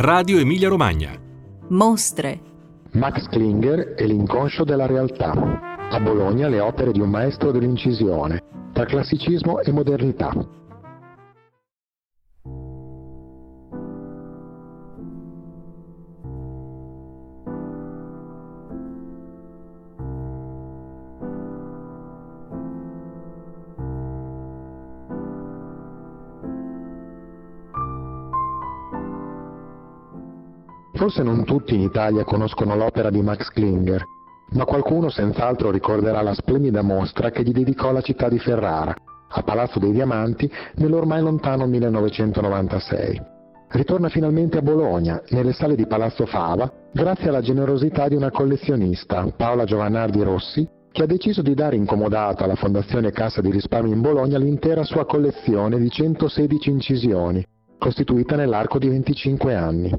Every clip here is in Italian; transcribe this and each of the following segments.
Radio Emilia Romagna. Mostre. Max Klinger e l'inconscio della realtà. A Bologna le opere di un maestro dell'incisione, tra classicismo e modernità. Forse non tutti in Italia conoscono l'opera di Max Klinger, ma qualcuno senz'altro ricorderà la splendida mostra che gli dedicò la città di Ferrara, a Palazzo dei Diamanti, nell'ormai lontano 1996. Ritorna finalmente a Bologna, nelle sale di Palazzo Fava, grazie alla generosità di una collezionista, Paola Giovannardi Rossi, che ha deciso di dare incomodato alla Fondazione Cassa di Risparmio in Bologna l'intera sua collezione di 116 incisioni, costituita nell'arco di 25 anni.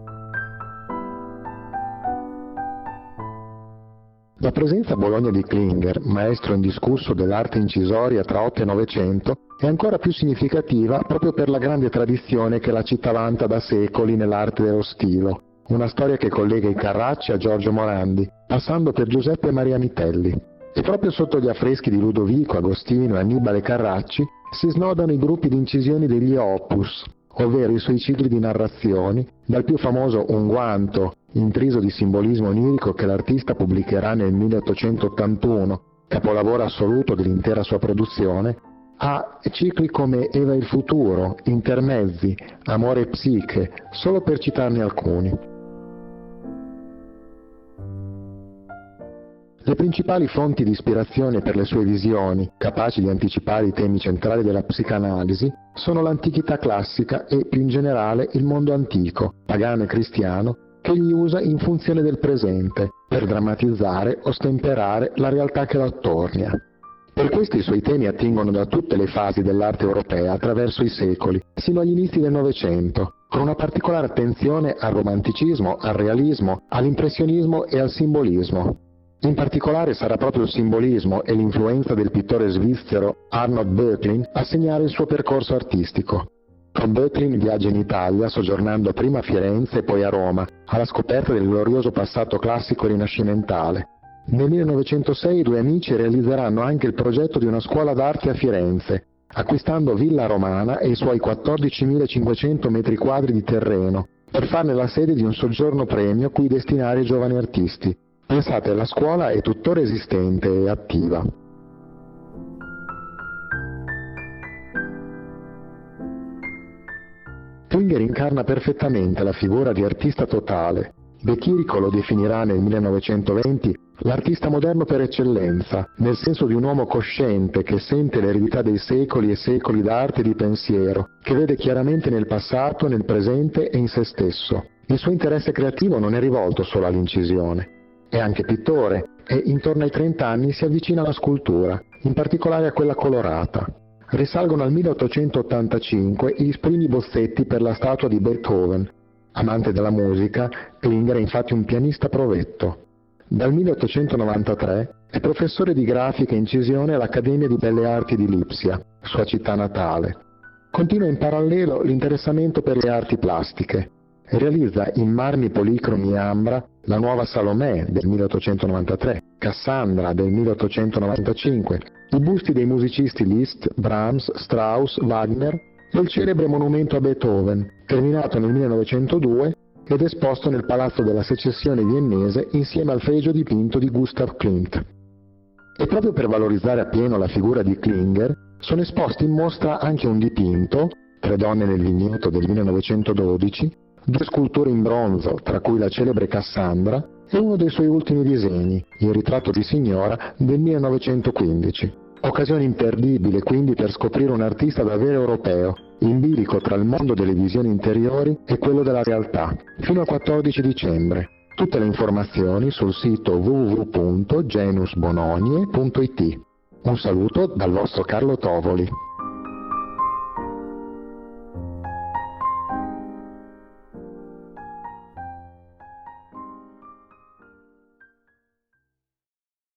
La presenza a Bologna di Klinger, maestro indiscusso dell'arte incisoria tra 8 e 900, è ancora più significativa proprio per la grande tradizione che la città vanta da secoli nell'arte dello stilo, una storia che collega i Carracci a Giorgio Morandi, passando per Giuseppe Maria Mitelli. E proprio sotto gli affreschi di Ludovico, Agostino e Annibale Carracci si snodano i gruppi di incisioni degli opus, ovvero i suoi cicli di narrazioni, dal più famoso Unguanto, intriso di simbolismo onirico che l'artista pubblicherà nel 1881, capolavoro assoluto dell'intera sua produzione, a cicli come Eva e il futuro, Intermezzi, Amore e psiche, solo per citarne alcuni. Le principali fonti di ispirazione per le sue visioni, capaci di anticipare i temi centrali della psicanalisi, sono l'antichità classica e, più in generale, il mondo antico, pagano e cristiano, che egli usa in funzione del presente, per drammatizzare o stemperare la realtà che lo attornia. Per questo i suoi temi attingono da tutte le fasi dell'arte europea attraverso i secoli, sino agli inizi del Novecento, con una particolare attenzione al romanticismo, al realismo, all'impressionismo e al simbolismo. In particolare sarà proprio il simbolismo e l'influenza del pittore svizzero Arnold Böcklin a segnare il suo percorso artistico. Con Böcklin viaggia in Italia, soggiornando prima a Firenze e poi a Roma, alla scoperta del glorioso passato classico rinascimentale. Nel 1906 i due amici realizzeranno anche il progetto di una scuola d'arte a Firenze, acquistando Villa Romana e i suoi 14.500 metri quadri di terreno, per farne la sede di un soggiorno premio cui destinare i giovani artisti. Pensate, la scuola è tuttora esistente e attiva. Klinger incarna perfettamente la figura di artista totale. De Chirico lo definirà nel 1920 l'artista moderno per eccellenza, nel senso di un uomo cosciente che sente l'eredità dei secoli e secoli d'arte e di pensiero, che vede chiaramente nel passato, nel presente e in se stesso. Il suo interesse creativo non è rivolto solo all'incisione. È anche pittore e intorno ai 30 anni si avvicina alla scultura, in particolare a quella colorata. Risalgono al 1885 i primi bozzetti per la statua di Beethoven. Amante della musica, Klinger è infatti un pianista provetto. Dal 1893 è professore di grafica e incisione all'Accademia di Belle Arti di Lipsia, sua città natale. Continua in parallelo l'interessamento per le arti plastiche. Realizza in marmi policromi e ambra la nuova Salomè del 1893, Cassandra del 1895, i busti dei musicisti Liszt, Brahms, Strauss, Wagner e il celebre monumento a Beethoven, terminato nel 1902 ed esposto nel Palazzo della Secessione viennese insieme al fregio dipinto di Gustav Klimt. E proprio per valorizzare appieno la figura di Klinger sono esposti in mostra anche un dipinto, Tre donne nel vigneto del 1912, due sculture in bronzo, tra cui la celebre Cassandra, e uno dei suoi ultimi disegni, il ritratto di signora del 1915. Occasione imperdibile quindi per scoprire un artista davvero europeo, in bilico tra il mondo delle visioni interiori e quello della realtà, fino al 14 dicembre. Tutte le informazioni sul sito www.genusbononie.it. Un saluto dal vostro Carlo Tovoli.